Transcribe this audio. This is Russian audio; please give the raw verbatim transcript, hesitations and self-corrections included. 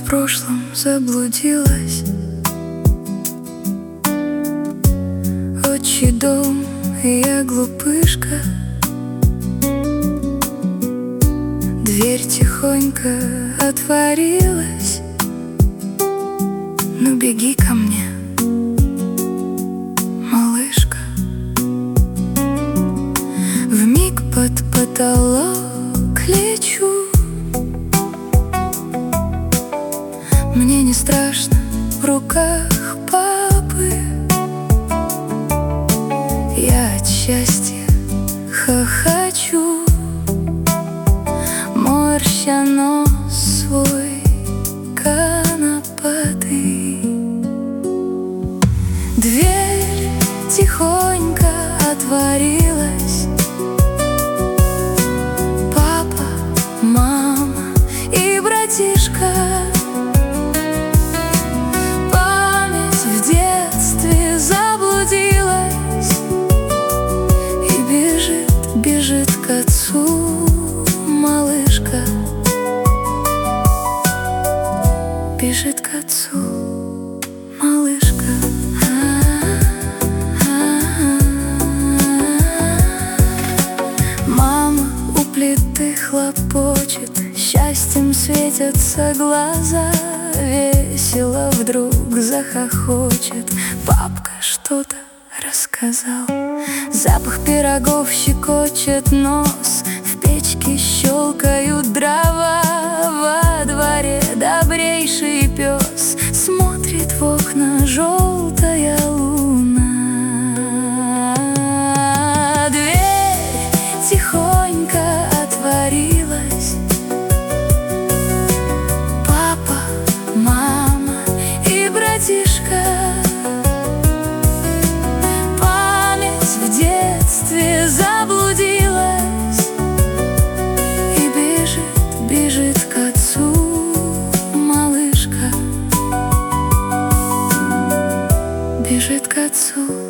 в прошлом заблудилась. Отчий дом, и я глупышка. Дверь тихонько отворилась. Ну беги ко мне, малышка. Вмиг под потолок лечу. Мне не страшно в руках папы. Я от счастья хохочу, морща нос свой конопатый. Дверь тихонько отворилась. Папа, мама и братишка. Память в детстве заблудилась и бежит, бежит к отцу малышка. Бежит к отцу малышка. Мама у плиты хлопочет, счастьем светятся глаза. Весело вдруг захохочет, папка что-то рассказал. Запах пирогов щекочет нос, в печке щелкают дрова. Во дворе добрейший пес смотрит в окна желтая луна. Дверь тихонько отворилась. Папа, мама и братишка. Память в детстве заблудилась и бежит, бежит к отцу малышка. Бежит к отцу.